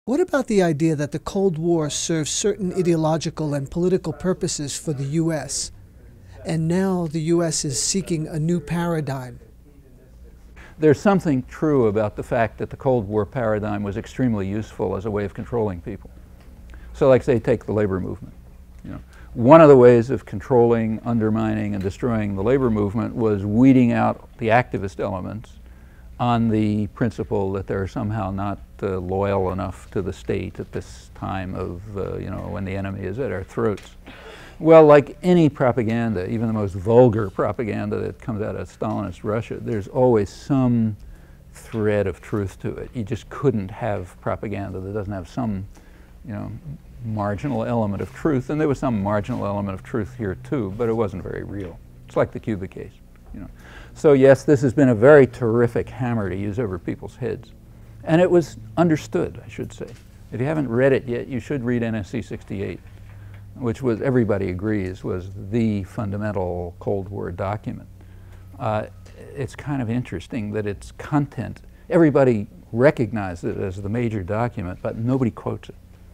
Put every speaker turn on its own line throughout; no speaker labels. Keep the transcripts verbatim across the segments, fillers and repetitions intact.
What about the idea that the Cold War served certain ideological and political purposes for the U S, and now the U S is seeking a new paradigm?
There's something true about the fact that the Cold War paradigm was extremely useful as a way of controlling people. So like say, take the labor movement. You know, one of the ways of controlling, undermining, and destroying the labor movement was weeding out the activist elements on the principle that they're somehow not uh, loyal enough to the state at this time of, uh, you know, when the enemy is at our throats. Well, like any propaganda, even the most vulgar propaganda that comes out of Stalinist Russia, there's always some thread of truth to it. You just couldn't have propaganda that doesn't have some, you know, marginal element of truth. And there was some marginal element of truth here too, but it wasn't very real. It's like the Cuba case, you know. So yes, this has been a very terrific hammer to use over people's heads. And it was understood, I should say. If you haven't read it yet, you should read N S C sixty-eight, which was, everybody agrees, was the fundamental Cold War document. Uh, it's kind of interesting that its content, everybody recognized it as the major document, but nobody quotes it,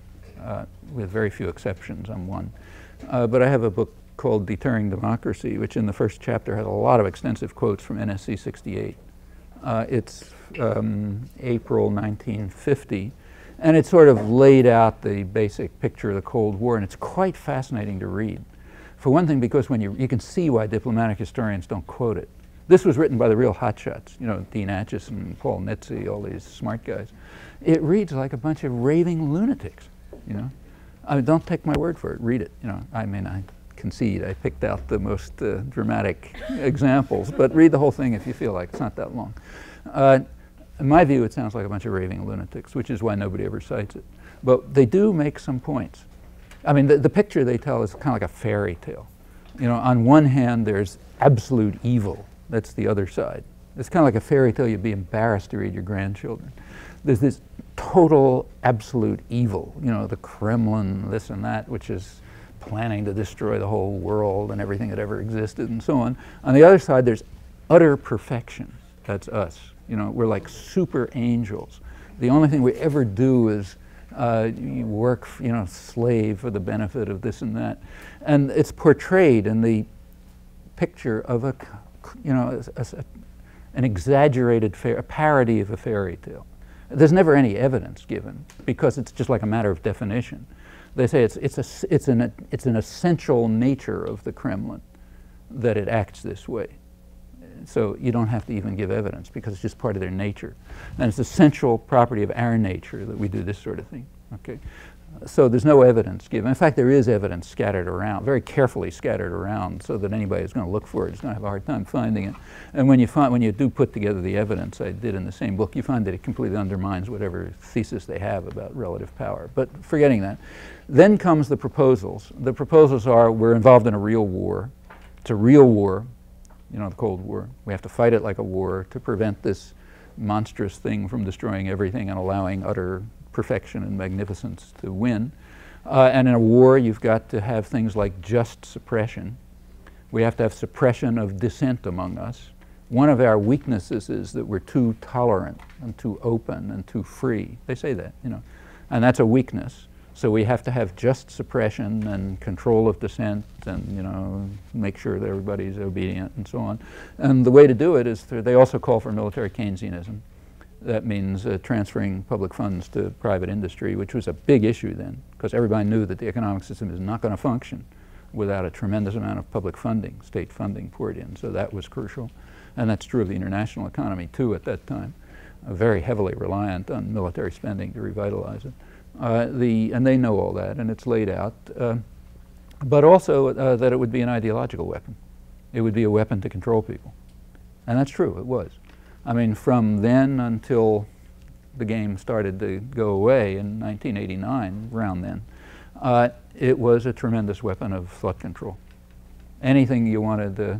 uh, with very few exceptions. I'm one. Uh, but I have a book called Deterring Democracy, which in the first chapter has a lot of extensive quotes from N S C sixty-eight. Uh, it's um, April nineteen fifty, and it sort of laid out the basic picture of the Cold War, and it's quite fascinating to read. For one thing, because when you, you can see why diplomatic historians don't quote it. This was written by the real hotshots, you know, Dean Acheson, Paul Nitze, all these smart guys. It reads like a bunch of raving lunatics, you know. I mean, don't take my word for it, read it, you know. I mean, I concede, I picked out the most uh, dramatic examples, but read the whole thing if you feel like it's not that long. Uh, in my view, it sounds like a bunch of raving lunatics, which is why nobody ever cites it. But they do make some points. I mean, the, the picture they tell is kind of like a fairy tale. You know, on one hand, there's absolute evil. That's the other side. It's kind of like a fairy tale you'd be embarrassed to read your grandchildren. There's this total, absolute evil, you know, the Kremlin, this and that, which is planning to destroy the whole world and everything that ever existed and so on. On the other side, there's utter perfection. That's us. You know, we're like super angels. The only thing we ever do is uh, you work, you know, slave for the benefit of this and that. And it's portrayed in the picture of a, you know, a, a, an exaggerated, a parody of a fairy tale. There's never any evidence given because it's just like a matter of definition. They say it's, it's, a, it's, an, it's an essential nature of the Kremlin that it acts this way. So you don't have to even give evidence because it's just part of their nature. And it's an essential property of our nature that we do this sort of thing. Okay? So there's no evidence given. In fact, there is evidence scattered around, very carefully scattered around, so that anybody who's going to look for it is going to have a hard time finding it. And when you, find, when you do put together the evidence I did in the same book, you find that it completely undermines whatever thesis they have about relative power. But forgetting that, then comes the proposals. The proposals are, we're involved in a real war. It's a real war, you know, the Cold War. We have to fight it like a war to prevent this monstrous thing from destroying everything and allowing utter perfection and magnificence to win. Uh, and in a war, you've got to have things like just suppression. We have to have suppression of dissent among us. One of our weaknesses is that we're too tolerant and too open and too free. They say that, you know, and that's a weakness. So we have to have just suppression and control of dissent and, you know, make sure that everybody's obedient and so on. And the way to do it is through, they also call for military Keynesianism. That means uh, transferring public funds to private industry, which was a big issue then, because everybody knew that the economic system is not going to function without a tremendous amount of public funding, state funding poured in. So that was crucial. And that's true of the international economy too at that time, uh, very heavily reliant on military spending to revitalize it. Uh, the, and they know all that, and it's laid out. Uh, but also uh, that it would be an ideological weapon. It would be a weapon to control people. And that's true, it was. I mean, from then until the game started to go away in nineteen eighty-nine, around then, uh, it was a tremendous weapon of thought control. Anything you wanted to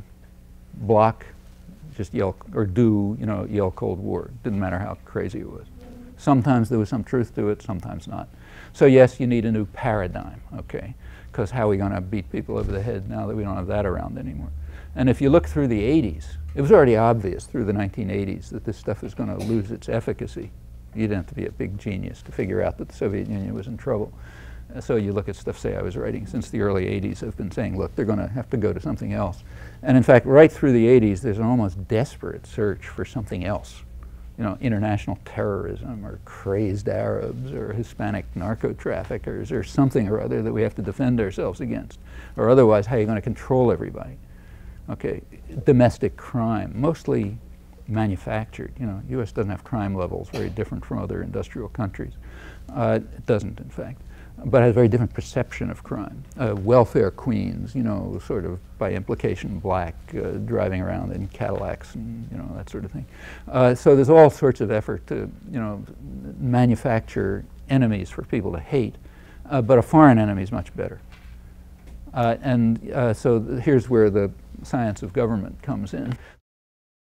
block, just yell, or do, you know, yell Cold War. Didn't matter how crazy it was. Sometimes there was some truth to it, sometimes not. So yes, you need a new paradigm, okay? Because how are we going to beat people over the head now that we don't have that around anymore? And if you look through the eighties, it was already obvious through the nineteen eighties that this stuff is going to lose its efficacy You didn't have to be a big genius to figure out that the Soviet Union was in trouble. Uh, so you look at stuff, say, I was writing since the early eighties. I've been saying, look, they're going to have to go to something else. And in fact, right through the eighties, there's an almost desperate search for something else. You know, international terrorism or crazed Arabs or Hispanic narco-traffickers or something or other that we have to defend ourselves against. Or otherwise, how are you going to control everybody? Okay, domestic crime, mostly manufactured. You know, U S doesn't have crime levels very different from other industrial countries. Uh, it doesn't, in fact, but has a very different perception of crime. Uh, welfare queens, you know, sort of by implication black, uh, driving around in Cadillacs and, you know, that sort of thing. Uh, so there's all sorts of effort to, you know, manufacture enemies for people to hate, uh, but a foreign enemy is much better. Uh, and uh, so th here's where the science of government comes in.